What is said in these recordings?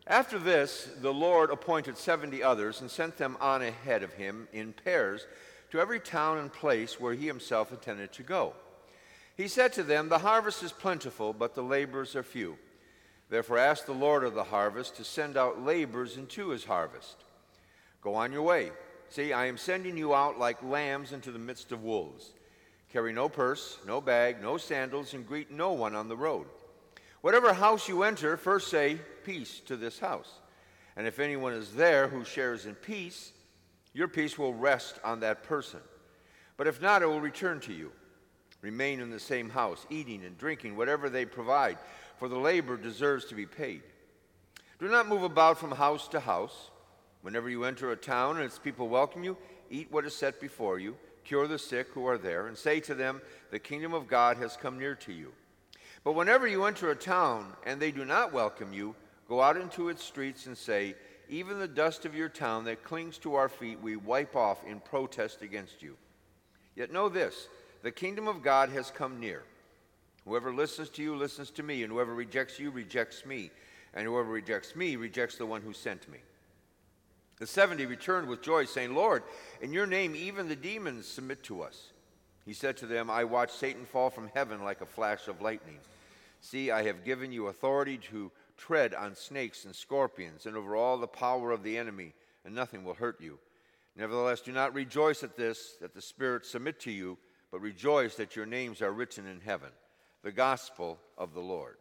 After this, the Lord appointed 70 others and sent them on ahead of him in pairs to every town and place where he himself intended to go. He said to them, "The harvest is plentiful, but the laborers are few. Therefore ask the Lord of the harvest to send out laborers into his harvest. Go on your way. See, I am sending you out like lambs into the midst of wolves. Carry no purse, no bag, no sandals, and greet no one on the road. Whatever house you enter, first say, 'Peace to this house.' And if anyone is there who shares in peace, your peace will rest on that person. But if not, it will return to you. Remain in the same house, eating and drinking whatever they provide, for the labor deserves to be paid. Do not move about from house to house. Whenever you enter a town and its people welcome you, eat what is set before you, cure the sick who are there, and say to them, 'The kingdom of God has come near to you.' But whenever you enter a town and they do not welcome you, go out into its streets and say, 'Even the dust of your town that clings to our feet we wipe off in protest against you.' Yet know this, the kingdom of God has come near. Whoever listens to you listens to me, and whoever rejects you rejects me, and whoever rejects me rejects the one who sent me." The 70 returned with joy, saying, "Lord, in your name even the demons submit to us." He said to them, "I watched Satan fall from heaven like a flash of lightning. See, I have given you authority to tread on snakes and scorpions and over all the power of the enemy, and nothing will hurt you. Nevertheless, do not rejoice at this, that the spirits submit to you, but rejoice that your names are written in heaven." The gospel of the Lord.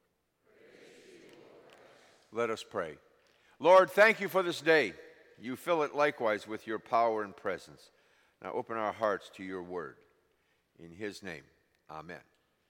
Let us pray. Lord, thank you for this day. You fill it likewise with your power and presence. Now open our hearts to your word. In his name, amen.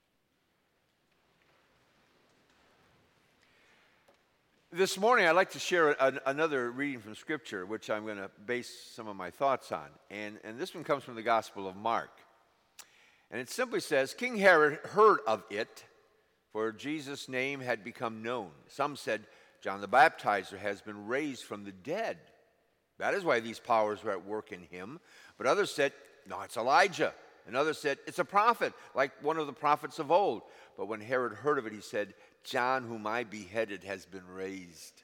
This morning, I'd like to share another reading from Scripture, which I'm going to base some of my thoughts on. And this one comes from the Gospel of Mark. And it simply says, "King Herod heard of it, for Jesus' name had become known. Some said, 'John the Baptizer has been raised from the dead. That is why these powers were at work in him.' But others said, 'No, it's Elijah.' And others said, 'It's a prophet, like one of the prophets of old.' But when Herod heard of it, he said, 'John, whom I beheaded, has been raised.'"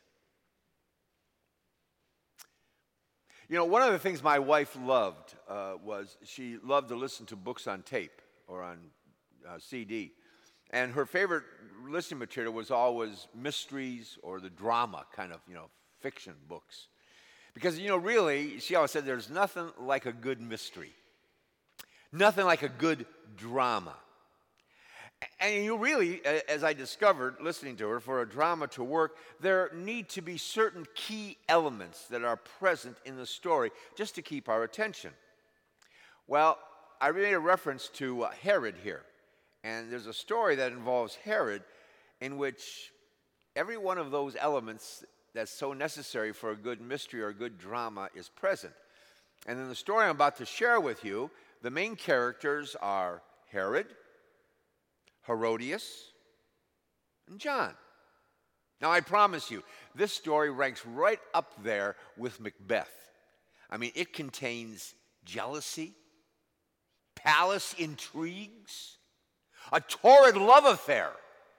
You know, one of the things my wife loved was she loved to listen to books on tape or on CD. And her favorite listening material was always mysteries or the drama kind of, fiction books. Because, really, she always said there's nothing like a good mystery. Nothing like a good drama. And you really, as I discovered listening to her, for a drama to work, there need to be certain key elements that are present in the story just to keep our attention. Well, I made a reference to Herod here. And there's a story that involves Herod in which every one of those elements that's so necessary for a good mystery or a good drama is present. And in the story I'm about to share with you, the main characters are Herod, Herodias, and John. Now, I promise you, this story ranks right up there with Macbeth. I mean, it contains jealousy, palace intrigues, a torrid love affair.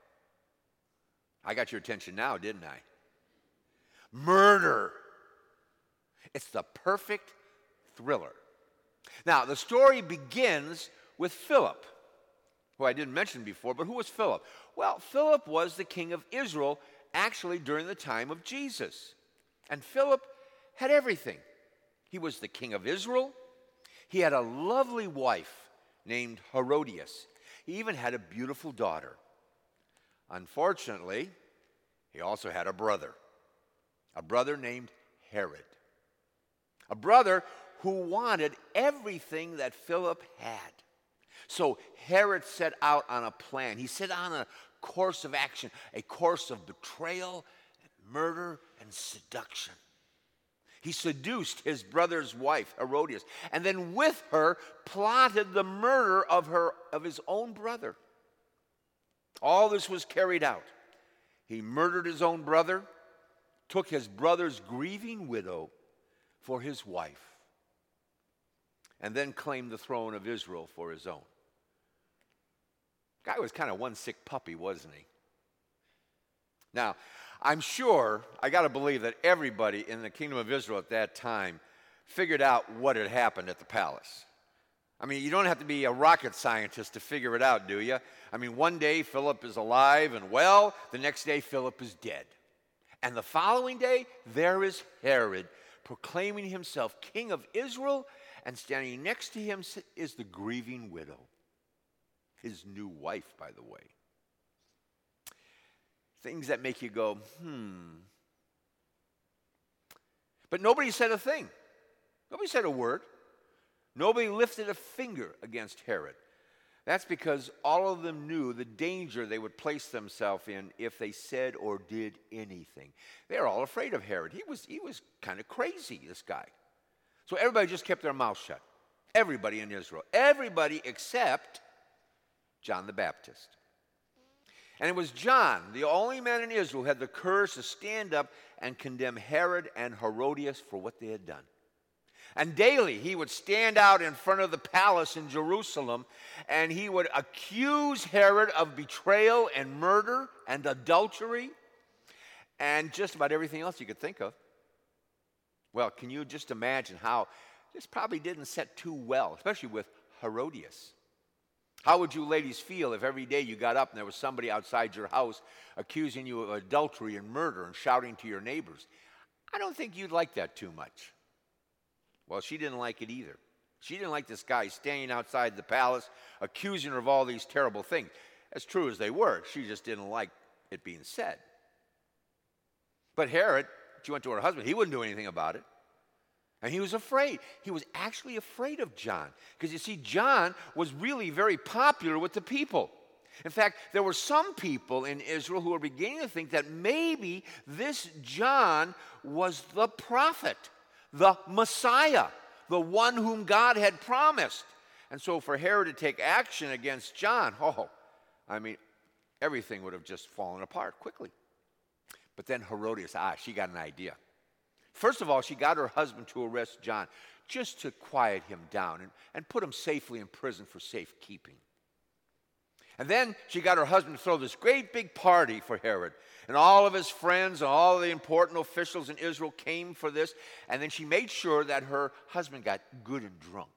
I got your attention now, didn't I? Murder. It's the perfect thriller. Now, the story begins with Philip, who I didn't mention before, but who was Philip? Well, Philip was the king of Israel, actually during the time of Jesus. And Philip had everything. He was the king of Israel. He had a lovely wife named Herodias. He even had a beautiful daughter. Unfortunately, he also had a brother named Herod. A brother who wanted everything that Philip had. So Herod set out on a plan. He set on a course of action, a course of betrayal, murder, and seduction. He seduced his brother's wife, Herodias, and then with her plotted the murder of his own brother. All this was carried out. He murdered his own brother, took his brother's grieving widow for his wife, and then claimed the throne of Israel for his own. Guy was kind of one sick puppy, wasn't he? Now, I'm sure, I got to believe that everybody in the kingdom of Israel at that time figured out what had happened at the palace. I mean, you don't have to be a rocket scientist to figure it out, do you? I mean, one day Philip is alive and well, the next day Philip is dead. And the following day, there is Herod proclaiming himself king of Israel, and standing next to him is the grieving widow, his new wife, by the way. Things that make you go, But nobody said a thing. Nobody said a word. Nobody lifted a finger against Herod. That's because all of them knew the danger they would place themselves in if they said or did anything. They were all afraid of Herod. He was kind of crazy, this guy. So everybody just kept their mouth shut. Everybody in Israel. Everybody except John the Baptist. And it was John, the only man in Israel, who had the courage to stand up and condemn Herod and Herodias for what they had done. And daily he would stand out in front of the palace in Jerusalem, and he would accuse Herod of betrayal and murder and adultery and just about everything else you could think of. Well, can you just imagine how this probably didn't set too well, especially with Herodias? How would you ladies feel if every day you got up and there was somebody outside your house accusing you of adultery and murder and shouting to your neighbors? I don't think you'd like that too much. Well, she didn't like it either. She didn't like this guy standing outside the palace accusing her of all these terrible things. As true as they were, she just didn't like it being said. But Herod, she went to her husband, he wouldn't do anything about it. And he was afraid. He was actually afraid of John. Because you see, John was really very popular with the people. In fact, there were some people in Israel who were beginning to think that maybe this John was the prophet, the Messiah, the one whom God had promised. And so for Herod to take action against John, everything would have just fallen apart quickly. But then Herodias, she got an idea. First of all, she got her husband to arrest John just to quiet him down and put him safely in prison for safekeeping. And then she got her husband to throw this great big party for Herod. And all of his friends and all the important officials in Israel came for this. And then she made sure that her husband got good and drunk.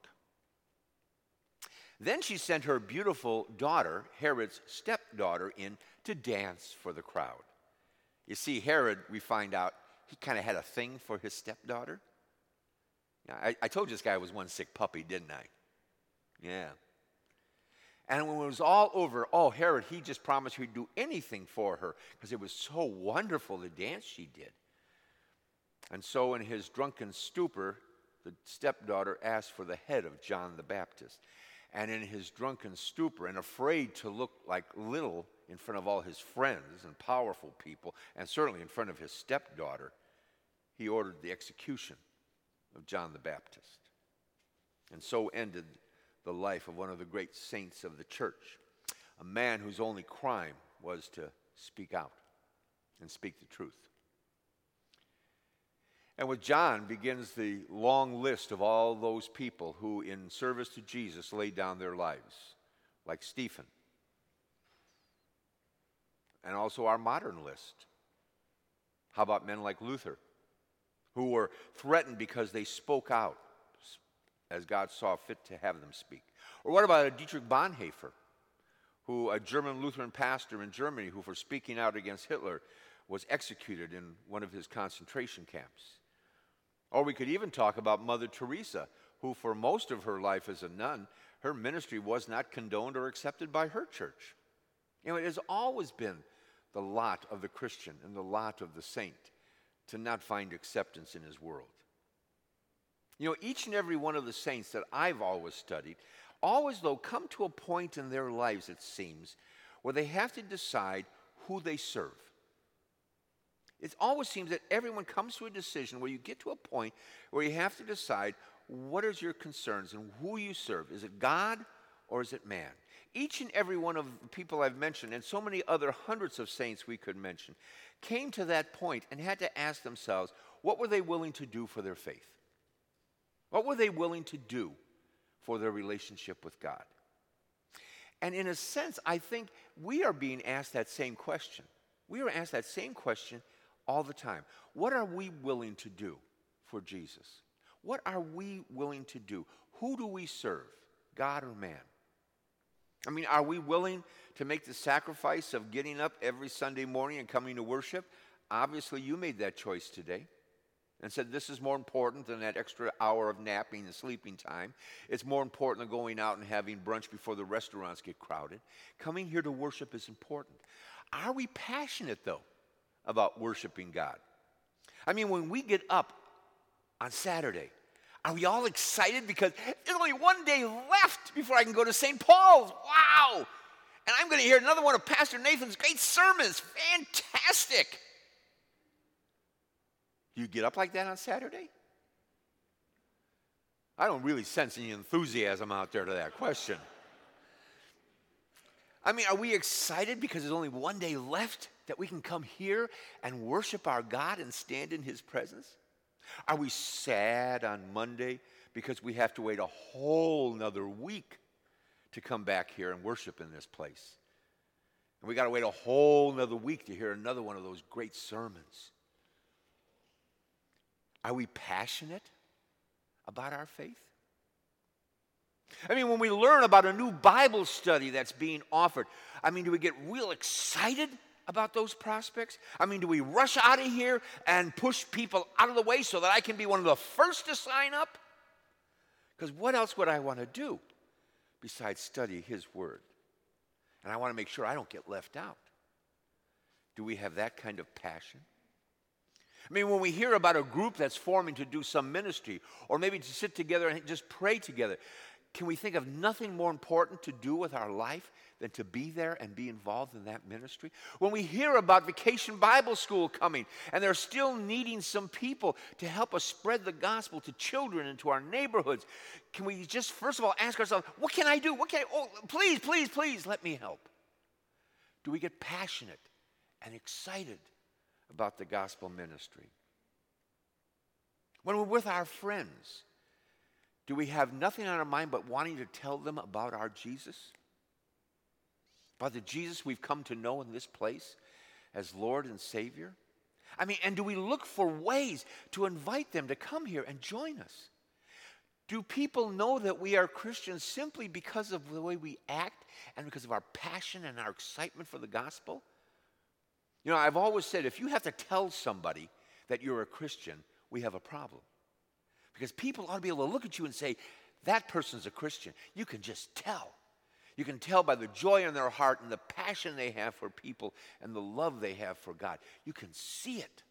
Then she sent her beautiful daughter, Herod's stepdaughter, in to dance for the crowd. You see, Herod, we find out, he kind of had a thing for his stepdaughter. I told you this guy was one sick puppy, didn't I? Yeah. And when it was all over, Herod, he just promised he'd do anything for her because it was so wonderful, the dance she did. And so in his drunken stupor, the stepdaughter asked for the head of John the Baptist. And in his drunken stupor, and afraid to look like little in front of all his friends and powerful people, and certainly in front of his stepdaughter, he ordered the execution of John the Baptist. And so ended the life of one of the great saints of the church, a man whose only crime was to speak out and speak the truth. And with John begins the long list of all those people who, in service to Jesus, laid down their lives, like Stephen. And also our modern list. How about men like Luther, who were threatened because they spoke out as God saw fit to have them speak? Or what about a Dietrich Bonhoeffer, a German Lutheran pastor in Germany, who for speaking out against Hitler was executed in one of his concentration camps? Or we could even talk about Mother Teresa, who for most of her life as a nun, her ministry was not condoned or accepted by her church. It has always been the lot of the Christian and the lot of the saint to not find acceptance in his world. Each and every one of the saints that I've always studied, always, though, come to a point in their lives, it seems, where they have to decide who they serve. It always seems that everyone comes to a decision where you get to a point where you have to decide what is your concerns and who you serve. Is it God or is it man? Each and every one of the people I've mentioned, and so many other hundreds of saints we could mention, came to that point and had to ask themselves, what were they willing to do for their faith? What were they willing to do for their relationship with God? And in a sense, I think we are being asked that same question. We are asked that same question all the time. What are we willing to do for Jesus? What are we willing to do? Who do we serve, God or man? I mean, are we willing to make the sacrifice of getting up every Sunday morning and coming to worship? Obviously, you made that choice today and said this is more important than that extra hour of napping and sleeping time. It's more important than going out and having brunch before the restaurants get crowded. Coming here to worship is important. Are we passionate, though, about worshiping God? I mean, when we get up on Saturday, are we all excited because there's only one day left before I can go to St. Paul's? Wow! And I'm going to hear another one of Pastor Nathan's great sermons. Fantastic! Do you get up like that on Saturday? I don't really sense any enthusiasm out there to that question. I mean, are we excited because there's only one day left that we can come here and worship our God and stand in his presence? Are we sad on Monday because we have to wait a whole nother week to come back here and worship in this place? And we got to wait a whole nother week to hear another one of those great sermons. Are we passionate about our faith? I mean, when we learn about a new Bible study that's being offered, I mean, do we get real excited about those prospects? I mean, do we rush out of here and push people out of the way so that I can be one of the first to sign up? Because what else would I want to do besides study his word? And I want to make sure I don't get left out. Do we have that kind of passion? I mean, when we hear about a group that's forming to do some ministry, or maybe to sit together and just pray together, can we think of nothing more important to do with our life than to be there and be involved in that ministry? When we hear about Vacation Bible School coming, and they're still needing some people to help us spread the gospel to children and to our neighborhoods, can we just first of all ask ourselves, what can I do? Oh, please, please, please, let me help. Do we get passionate and excited about the gospel ministry? When we're with our friends, do we have nothing on our mind but wanting to tell them about our Jesus? About the Jesus we've come to know in this place as Lord and Savior? I mean, and do we look for ways to invite them to come here and join us? Do people know that we are Christians simply because of the way we act and because of our passion and our excitement for the gospel? You know, I've always said if you have to tell somebody that you're a Christian, we have a problem. Because people ought to be able to look at you and say, that person's a Christian. You can just tell. You can tell by the joy in their heart and the passion they have for people and the love they have for God. You can see it.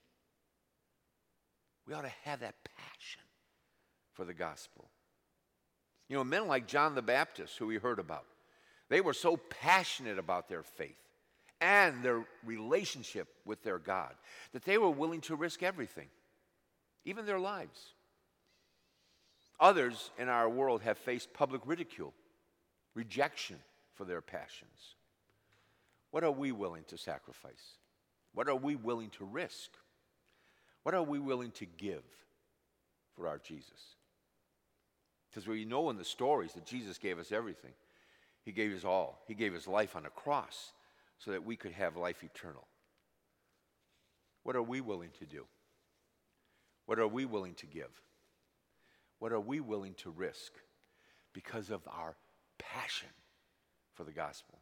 We ought to have that passion for the gospel. You know, men like John the Baptist, who we heard about, they were so passionate about their faith and their relationship with their God that they were willing to risk everything, even their lives. Others in our world have faced public ridicule, rejection for their passions. What are we willing to sacrifice? What are we willing to risk? What are we willing to give for our Jesus? Because we know in the stories that Jesus gave us everything. He gave us all. He gave his life on a cross so that we could have life eternal. What are we willing to do? What are we willing to give? What are we willing to risk because of our passion for the gospel?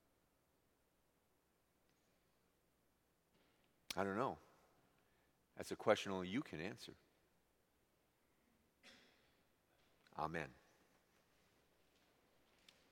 I don't know. That's a question only you can answer. Amen.